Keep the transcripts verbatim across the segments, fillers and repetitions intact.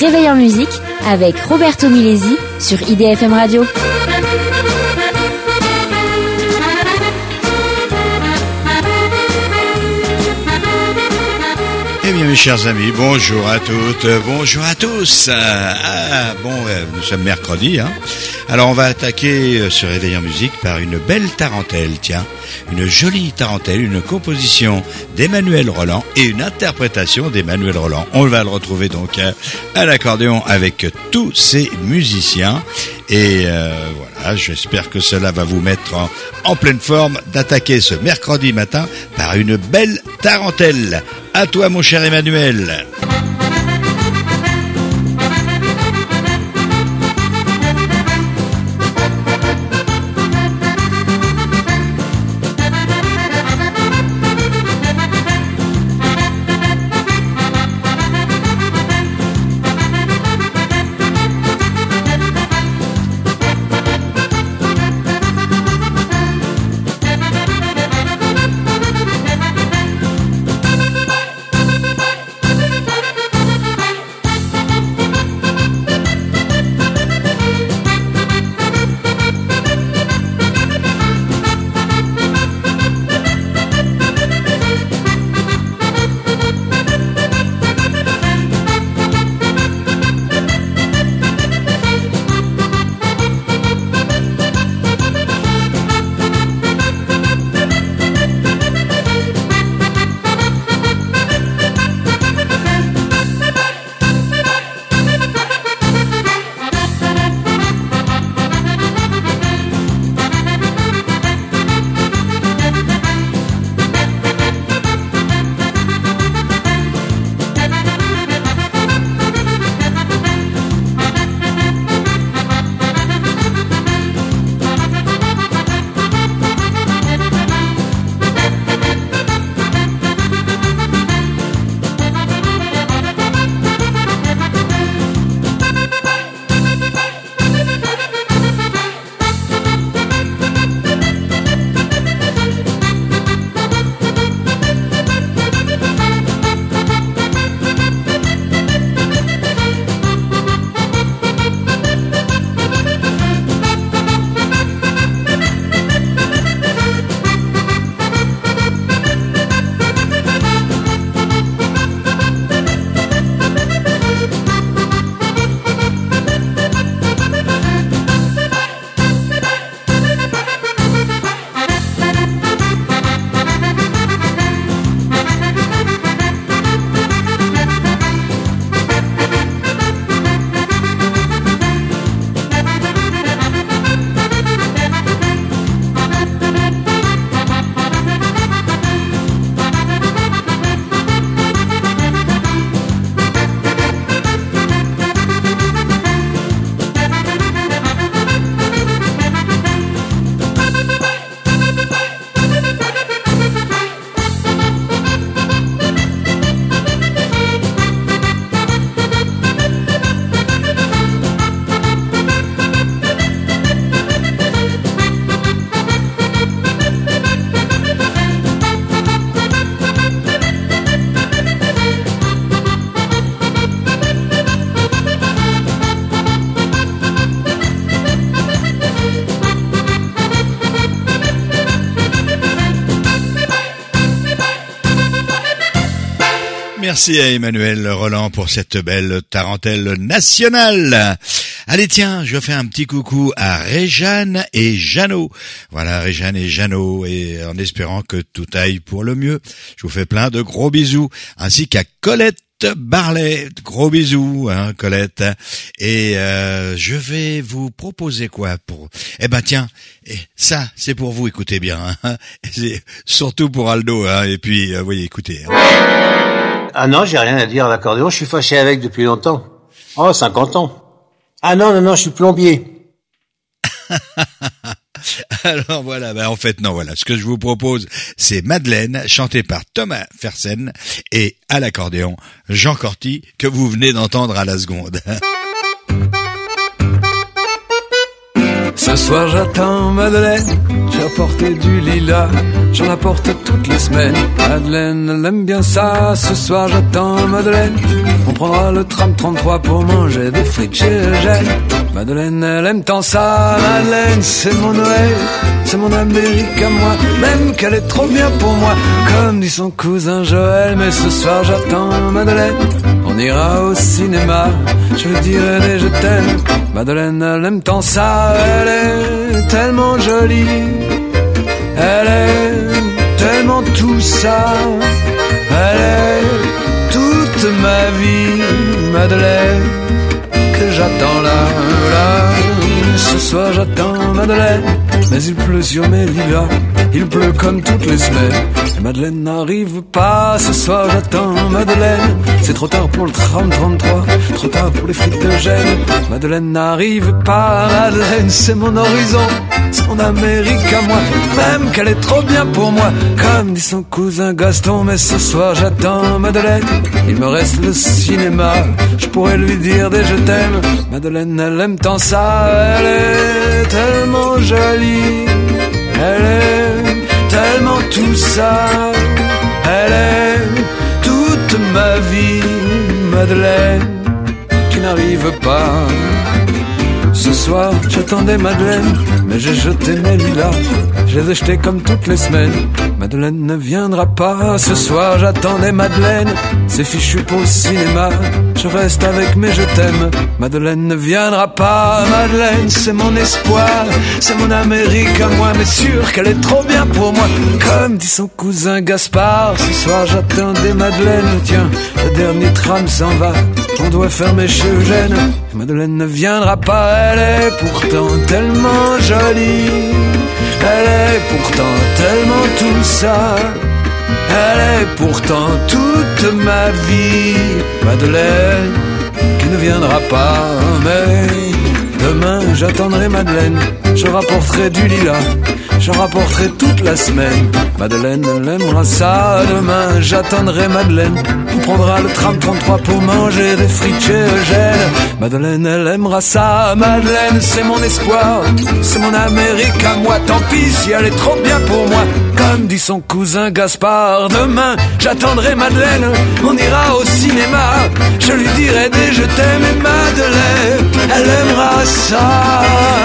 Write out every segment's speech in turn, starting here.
Réveil en musique avec Roberto Milesi sur I D F M Radio. Eh bien mes chers amis, bonjour à toutes, bonjour à tous. Ah bon, nous sommes mercredi, hein. Alors on va attaquer ce Réveil en musique par une belle tarentelle, tiens, une jolie tarentelle, une composition d'Emmanuel Roland et une interprétation d'Emmanuel Roland. On va le retrouver donc à l'accordéon avec tous ces musiciens. Et euh, voilà, j'espère que cela va vous mettre en, en pleine forme d'attaquer ce mercredi matin par une belle tarentelle. À toi mon cher Emmanuel. Merci à Emmanuel Roland pour cette belle tarentelle nationale. Allez tiens, je fais un petit coucou à Réjeanne et Jeannot. Voilà, Réjeanne et Jeannot, et en espérant que tout aille pour le mieux. Je vous fais plein de gros bisous, ainsi qu'à Colette Barlet, gros bisous, hein, Colette. Et euh, je vais vous proposer quoi pour Eh ben tiens, ça c'est pour vous, écoutez bien. Hein. C'est surtout pour Aldo, hein. Et puis, euh, oui, écoutez. Hein. Ah non, j'ai rien à dire à l'accordéon, je suis fâché avec depuis longtemps. Oh, cinquante ans. Ah non, non, non, je suis plombier. Alors voilà, ben en fait non, voilà, ce que je vous propose, c'est Madeleine, chantée par Thomas Fersen, et à l'accordéon, Jean Corti, que vous venez d'entendre à la seconde. Ça Ce soir j'attends Madeleine, j'ai apporté du lilas, j'en apporte toutes les semaines. Madeleine, elle aime bien ça, ce soir j'attends Madeleine. On prendra le tram trente-trois pour manger des frites chez Eugène. Madeleine, elle aime tant ça, Madeleine, c'est mon Noël, c'est mon Amérique à moi, même qu'elle est trop bien pour moi, comme dit son cousin Joël. Mais ce soir j'attends Madeleine, on ira au cinéma, je lui dirai des je t'aime. Madeleine, elle aime tant ça, elle est tellement jolie, elle est tellement tout ça, elle est toute ma vie, Madeleine, que j'attends là, là. Ce soir j'attends Madeleine, mais il pleut sur mes lilas, il pleut comme toutes les semaines. Et Madeleine n'arrive pas, ce soir j'attends Madeleine. C'est trop tard pour le tram trente-trois, trop tard pour les frites de Gênes. Madeleine n'arrive pas, Madeleine c'est mon horizon, c'est mon Amérique à moi, même qu'elle est trop bien pour moi, comme dit son cousin Gaston. Mais ce soir j'attends Madeleine, il me reste le cinéma, je pourrais lui dire des je t'aime. Madeleine elle aime tant ça, elle est tellement jolie, elle est tellement tout ça, elle est toute ma vie, Madeleine, qui n'arrive pas. Ce soir j'attendais Madeleine, mais j'ai jeté mes lilas, je les ai jetés comme toutes les semaines. Madeleine ne viendra pas, ce soir j'attendais Madeleine, c'est fichu pour le cinéma, je reste avec mes je t'aime. Madeleine ne viendra pas, Madeleine c'est mon espoir, c'est mon Amérique à moi, mais sûr qu'elle est trop bien pour moi, comme dit son cousin Gaspard. Ce soir j'attendais Madeleine, tiens, le dernier tram s'en va, on doit fermer chez Eugène. Madeleine ne viendra pas, elle est pourtant tellement jolie, elle est pourtant tellement tout ça, elle est pourtant toute ma vie, Madeleine, qui ne viendra pas. Mais demain j'attendrai Madeleine, je rapporterai du lilas, je rapporterai toute la semaine. Madeleine elle aimera ça, demain j'attendrai Madeleine, on prendra le tram trente-trois pour manger des frites chez Eugène. Madeleine elle aimera ça, Madeleine c'est mon espoir, c'est mon Amérique à moi, tant pis si elle est trop bien pour moi, comme dit son cousin Gaspard. Demain j'attendrai Madeleine, on ira au cinéma, je lui dirai des je t'aime. Et Madeleine elle aimera ça.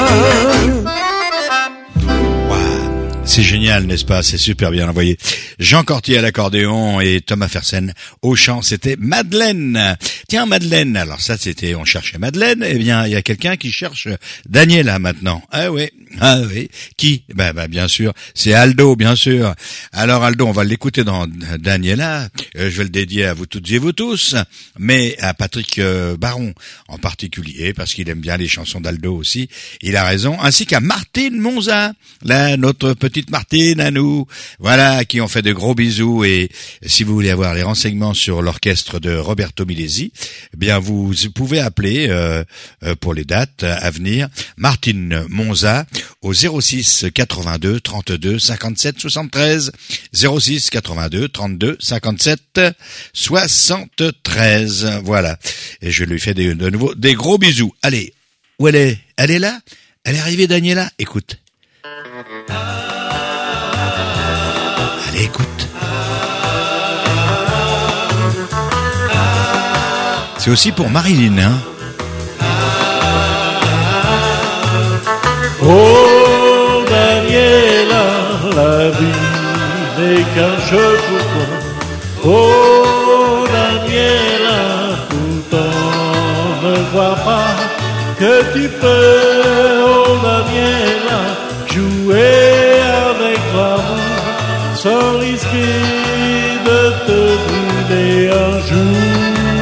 C'est génial, n'est-ce pas? C'est super bien envoyé. Jean Cortier à l'accordéon et Thomas Fersen au chant, c'était Madeleine. Tiens, Madeleine, alors ça c'était, on cherchait Madeleine, eh bien il y a quelqu'un qui cherche Daniela maintenant. Ah oui, ah oui. Qui? Ben, ben bien sûr, c'est Aldo, bien sûr. Alors Aldo, on va l'écouter dans Daniela. Euh, je vais le dédier à vous toutes et vous tous, mais à Patrick euh, Baron en particulier, parce qu'il aime bien les chansons d'Aldo aussi. Il a raison, ainsi qu'à Martine Monza, là, notre petite Martine à nous, voilà, qui ont fait de gros bisous. Et si vous voulez avoir les renseignements sur l'orchestre de Roberto Milesi, eh bien vous pouvez appeler euh, euh, pour les dates à venir Martine Monza au zéro six quatre-vingt-deux trente-deux cinquante-sept soixante-treize, zéro six quatre-vingt-deux trente-deux cinquante-sept soixante-treize. Voilà, et je lui fais des, de nouveau des gros bisous. Allez, où elle est? Elle est là? Elle est arrivée, Daniela? Écoute. Allez, écoute. C'est aussi pour Marilyn, hein. Oh, Daniela, la vie n'est qu'un jeu pour toi. Oh, Daniela, pourtant ne vois pas que tu peux, oh, Daniela, jouer avec l'amour sans risquer de te brûler un jour.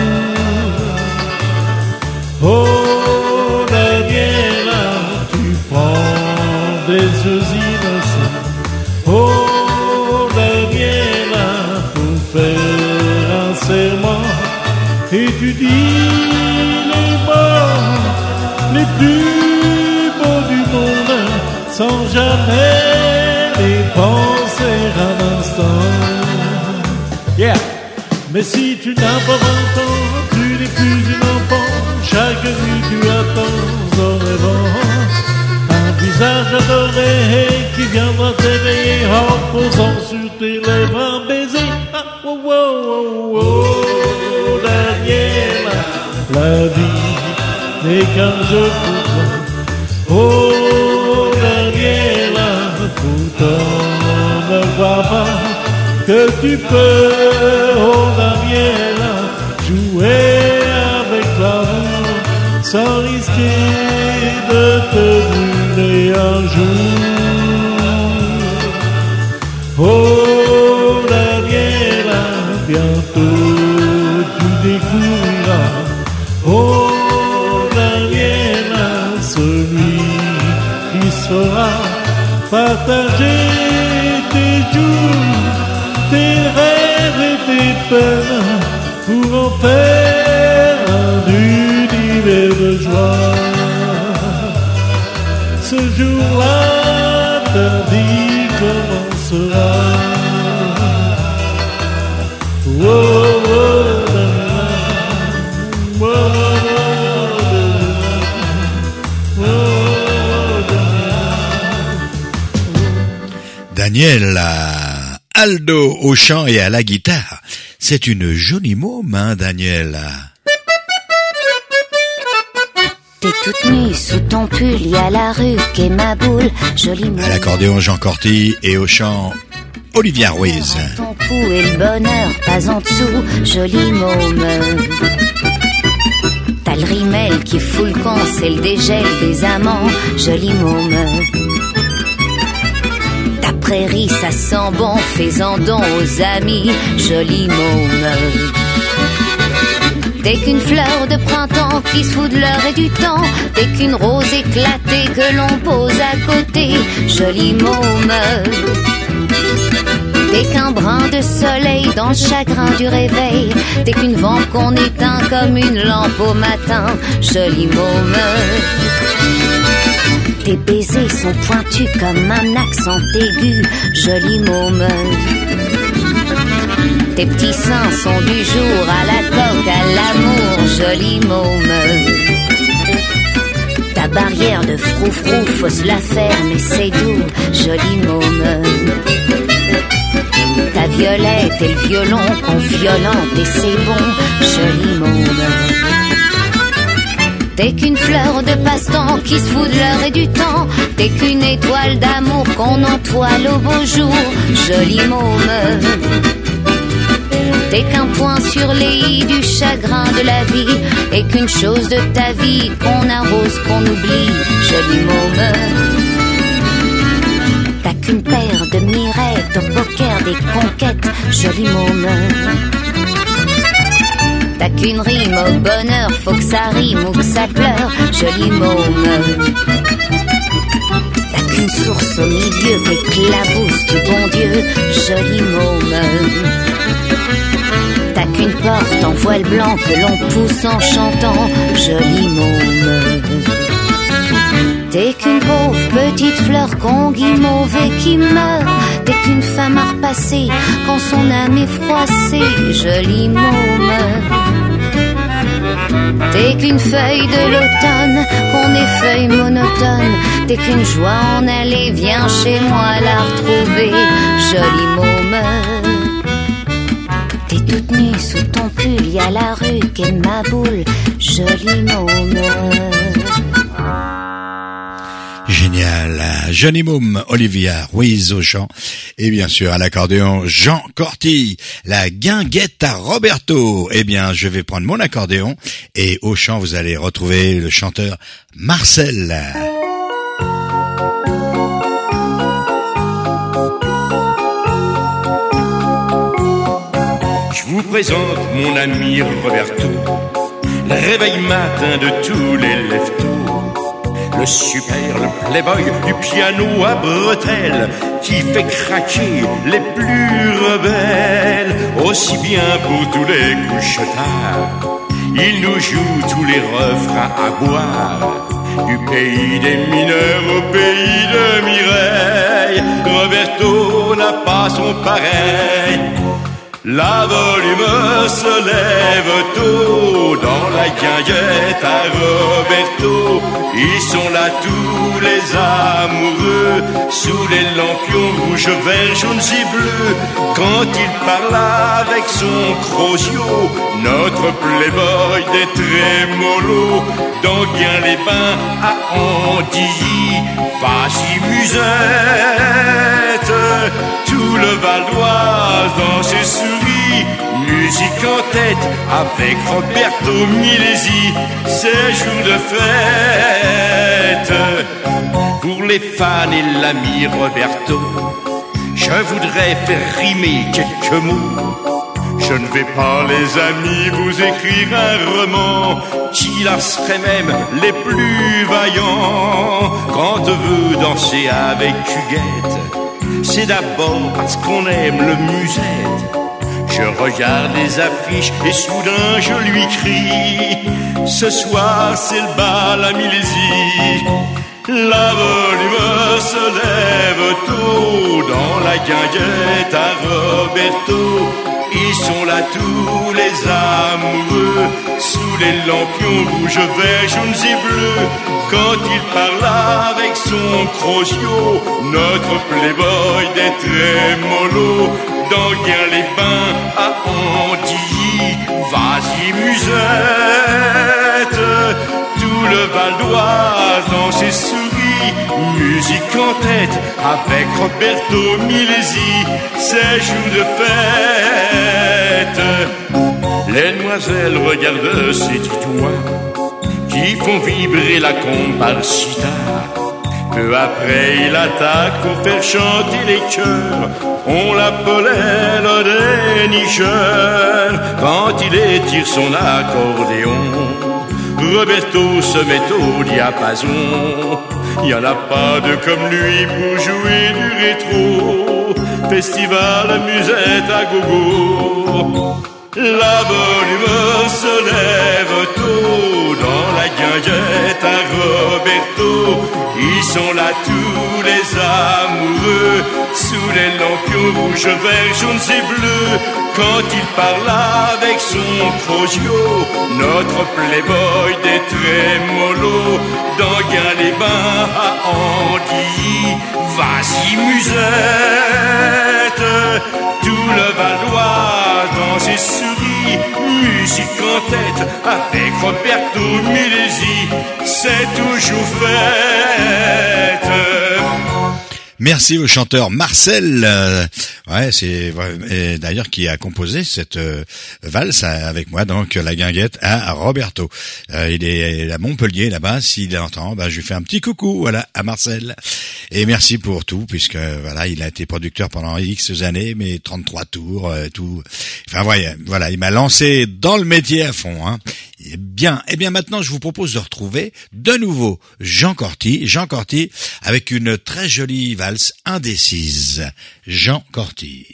Oh, Daniela, tu prends des yeux innocents. Oh, Daniela, pour faire un serment, et tu dis les mots les plus beaux du monde, sans jamais les penser un instant. Yeah. Mais si tu n'as pas vingt ans, tu n'es plus une enfant. Chaque nuit tu attends en rêvant un visage visage adoré qui viendra t'éveiller en posant sur tes lèvres un baiser. Ah, oh, oh, oh, oh, Daniela, la vie n'est qu'un jeu pour toi. Oh, Daniela, pourtant ne crois pas que tu peux, oh, Daniela, jouer avec l'amour sans risquer de te brûler un jour. Oh, Daniela, bientôt tu découvriras. Oh, Daniela, celui qui saura partager tes jours, tes rêves et tes peines pour en faire un univers de joie. Ce jour-là, ta vie commencera. Oh, oh, oh, oh, oh, Daniel, Aldo au chant et à la guitare. C'est une jolie môme, hein, Daniel. T'es toute nue sous ton pull, y a la rue qu'est ma boule, jolie môme. À l'accordéon, Jean Corty et au chant, Olivia Ruiz. Ton cou et le bonheur, pas en dessous, jolie môme. T'as le rimel qui fout le camp, c'est le dégel des amants, jolie môme. Ta prairie, ça sent bon, fais-en don aux amis, jolie môme. T'es qu'une fleur de printemps qui se fout de l'heure et du temps. T'es qu'une rose éclatée que l'on pose à côté, jolie môme. T'es qu'un brin de soleil dans le chagrin du réveil. T'es qu'une vente qu'on éteint comme une lampe au matin, jolie môme. Tes baisers sont pointus comme un accent aigu, jolie môme. Tes petits seins sont du jour à la coque, à l'amour, jolie môme. Ta barrière de froufrou, faut se la faire, mais c'est doux, jolie môme. Ta violette et le violon qu'on violente et c'est bon, jolie môme. T'es qu'une fleur de passe-temps qui se fout de l'heure et du temps. T'es qu'une étoile d'amour qu'on entoile au beau jour, jolie môme. T'es qu'un point sur les i du chagrin de la vie, et qu'une chose de ta vie qu'on arrose, qu'on oublie, jolie môme. T'as qu'une paire de mirettes au poker des conquêtes, jolie môme. T'as qu'une rime au bonheur, faut que ça rime ou que ça pleure, jolie môme. T'as qu'une source au milieu qu'éclabousse du bon Dieu, jolie môme. T'as qu'une porte en voile blanc que l'on pousse en chantant, jolie môme. T'es qu'une pauvre petite fleur qu'on guimauve et qui meurt. T'es qu'une femme à repasser quand son âme est froissée, jolie môme. T'es qu'une feuille de l'automne qu'on effeuille monotone. T'es qu'une joie en aller, viens chez moi la retrouver, jolie môme. T'es toute nue sous ton pull, y a la rue qu'est ma boule, jolie môme. Génial, jolie môme, Olivia Ruiz au chant, et bien sûr à l'accordéon Jean Corty, la guinguette à Roberto. Eh bien, je vais prendre mon accordéon et au chant vous allez retrouver le chanteur Marcel. Je vous présente mon ami Roberto, le réveil matin de tous les leftos, le super, le playboy du piano à bretelles qui fait craquer les plus rebelles. Aussi bien pour tous les couche-tard, il nous joue tous les refrains à boire. Du pays des mineurs au pays de Mireille, Roberto n'a pas son pareil. La volume se lève tôt dans la guinguette à Roberto. Ils sont là tous les amoureux, sous les lampions rouges, verts, jaunes et bleus. Quand il parle avec son crosio, notre playboy des trémolos, dans Guin-les-Bains à Andilly, vas-y musette. Tout le Val d'Oise dans ses souris, musique en tête avec Roberto Milesi, c'est jour de fête. Pour les fans et l'ami Roberto, je voudrais faire rimer quelques mots. Je ne vais pas, les amis, vous écrire un roman qui lasserait même les plus vaillants. Quand on veut danser avec Huguette, c'est d'abord parce qu'on aime le musette. Je regarde les affiches et soudain je lui crie: ce soir c'est le bal à Milesi. La volume se lève tôt dans la guinguette à Roberto. Ils sont là tous les amoureux, sous les lampions rouges, verts, jaunes et bleus. Quand il parle avec son crosio, notre playboy des trémolos, dans Guin-les-Bains à Andilly, vas-y musette. Tout le Val d'Oise dans ses souris, musique en tête avec Roberto Milesi, c'est jour de fête. Les demoiselles regardent ces titois qui font vibrer la comparcita. Peu après il attaque pour faire chanter les chœurs. On l'appelait le dénicheur quand il étire son accordéon. Roberto se met au diapason. Y en a pas de comme lui pour jouer du rétro. Festival musette à gogo. La volume se lève tôt dans la guinguette à Roberto. Ils sont là tous les amoureux, sous les lampions rouges, verts, jaunes et bleus. Quand il parle avec son crosio, notre playboy des trémolos, dans Guin-les-Bains à Andilly, vas-y musette. Tout le Val d'Oise dans ses souris, musique en tête avec Roberto Milesi, c'est toujours fête. Merci au chanteur Marcel, euh, ouais, c'est ouais, d'ailleurs qui a composé cette euh, valse avec moi, donc la guinguette à Roberto. Euh, il est à Montpellier là-bas, s'il entend, bah je lui fais un petit coucou, voilà, à Marcel. Et merci pour tout, puisque voilà, il a été producteur pendant X années, mais trente-trois tours, euh, tout. Enfin voilà, voilà, il m'a lancé dans le métier à fond, hein. Eh bien, eh bien maintenant je vous propose de retrouver de nouveau Jean Corty, Jean Corty avec une très jolie valse indécise. Jean Corty.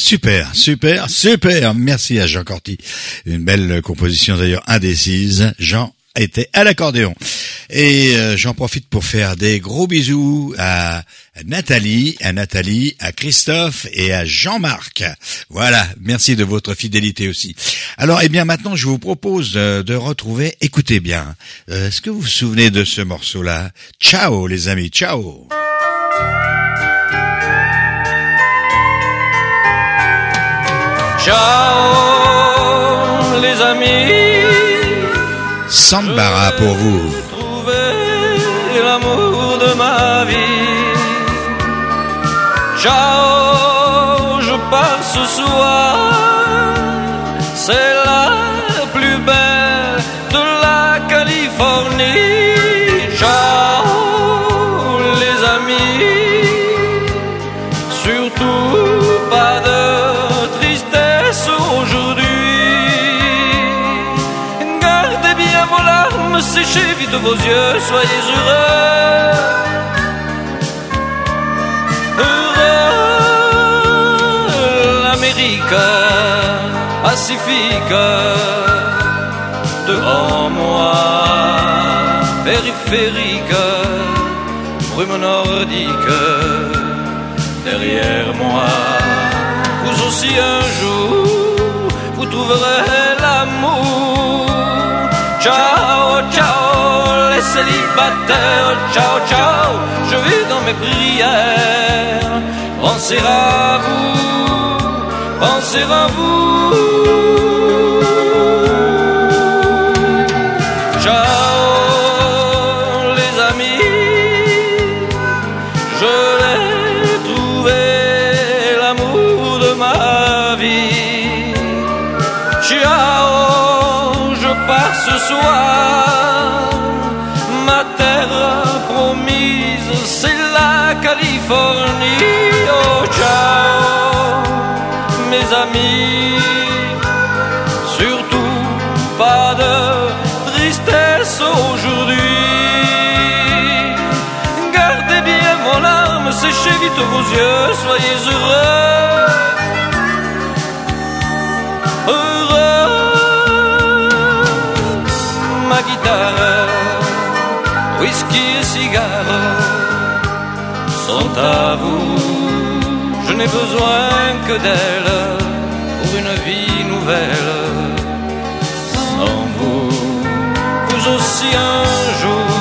Super, super, super. Merci à Jean Corti. Une belle composition d'ailleurs indécise. Jean était à l'accordéon. Et euh, j'en profite pour faire des gros bisous à Nathalie, à Nathalie, à Christophe et à Jean-Marc. Voilà, merci de votre fidélité aussi. Alors, eh bien, maintenant, je vous propose euh, de retrouver, écoutez bien, euh, est-ce que vous vous souvenez de ce morceau-là? Ciao, les amis, ciao. Ciao, les amis. Sambara pour vous. J'ai trouvé l'amour de ma vie. Ciao, je pars ce soir. C'est la plus belle de la Californie. Ciao, les amis. Surtout pas de tristesse aujourd'hui. Vos larmes, séchez vite vos yeux, soyez heureux. Heureux, l'Amérique pacifique devant moi, périphérique, brume nordique derrière moi. Vous aussi un jour, vous trouverez l'amour. Ciao, ciao, les célibataires, ciao, ciao, je vais dans mes prières, penser à vous, penser à vous. Ciao, les amis, je l'ai trouvé, l'amour de ma vie. Ciao, je pars ce soir, ma terre promise, c'est la Californie. Oh, ciao, mes amis, surtout pas de tristesse aujourd'hui. Gardez bien vos larmes, séchez vite vos yeux, soyez heureux. Ma guitare, whisky et cigares sont à vous. Je n'ai besoin que d'elle pour une vie nouvelle. Sans vous, vous aussi un jour,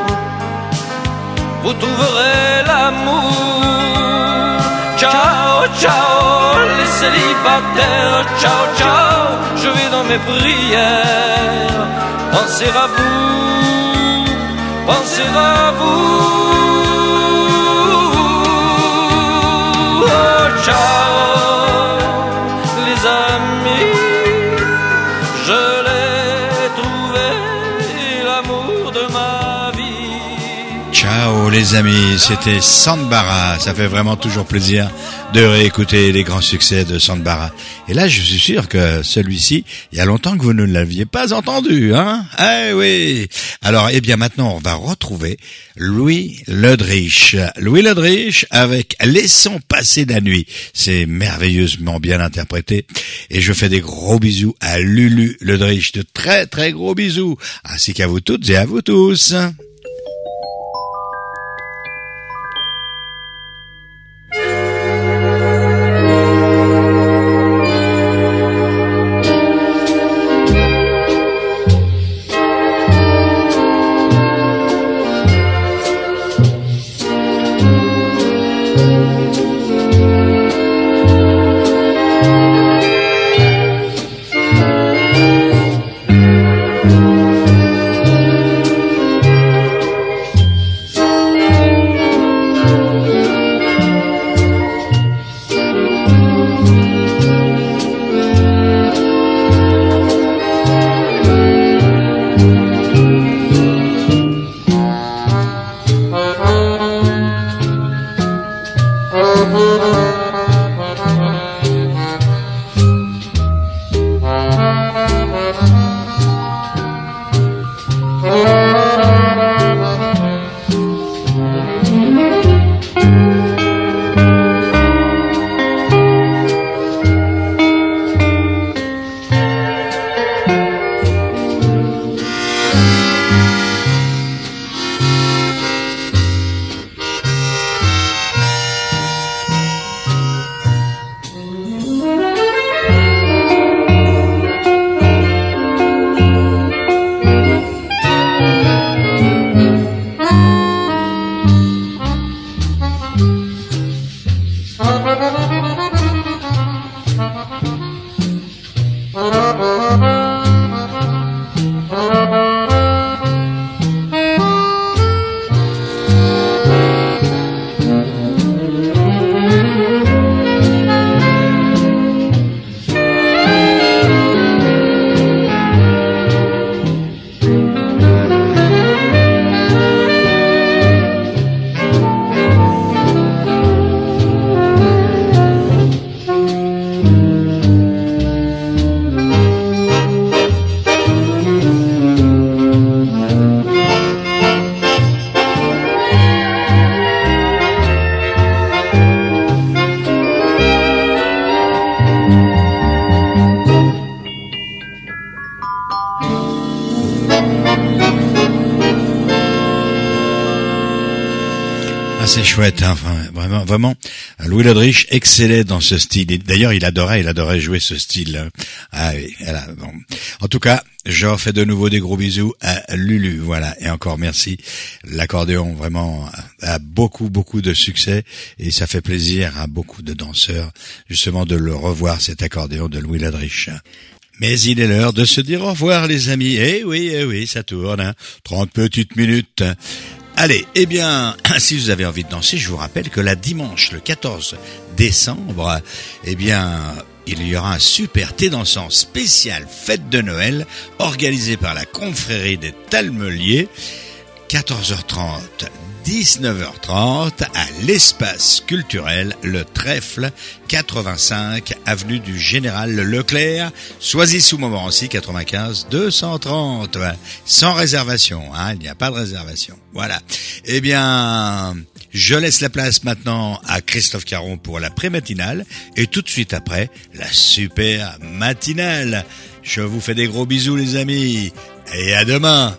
vous trouverez l'amour. Ciao, ciao, les célibataires, ciao, ciao, je vais dans mes prières. Pensez à vous, pensez à vous. Oh, ciao, les amis, je l'ai trouvé, l'amour de ma vie. Ciao les amis, c'était Sambara. Ça fait vraiment toujours plaisir de réécouter les grands succès de Sambara. Et là, je suis sûr que celui-ci, il y a longtemps que vous ne l'aviez pas entendu, hein? Eh oui. Alors, eh bien, maintenant, on va retrouver Louis Ledrich. Louis Ledrich avec Laissons passer la nuit. C'est merveilleusement bien interprété. Et je fais des gros bisous à Lulu Ledrich. De très, très gros bisous. Ainsi qu'à vous toutes et à vous tous. c'est chouette, hein, enfin, vraiment, vraiment. Louis Ladrich excellait dans ce style. Et d'ailleurs, il adorait, il adorait jouer ce style. Ah oui, voilà. Bon. En tout cas, je refais de nouveau des gros bisous à Lulu, voilà. Et encore merci. L'accordéon, vraiment, a beaucoup, beaucoup de succès. Et ça fait plaisir à beaucoup de danseurs, justement, de le revoir, cet accordéon de Louis Ladrich. Mais il est l'heure de se dire au revoir, les amis. Eh oui, eh oui, ça tourne, hein. trente petites minutes. Allez, eh bien, si vous avez envie de danser, je vous rappelle que la dimanche, le quatorze décembre, eh bien, il y aura un super thé dansant spécial fête de Noël, organisé par la confrérie des Talmeliers, quatorze heures trente, dix-neuf heures trente, à l'espace culturel Le Trèfle, quatre-vingt-cinq avenue du Général Leclerc, Soisy-sous-Montmorency, quatre-vingt-quinze deux cent trente, sans réservation, hein, il n'y a pas de réservation. Voilà. Eh bien, je laisse la place maintenant à Christophe Caron pour la pré-matinale, et tout de suite après, la super matinale. Je vous fais des gros bisous, les amis, et à demain.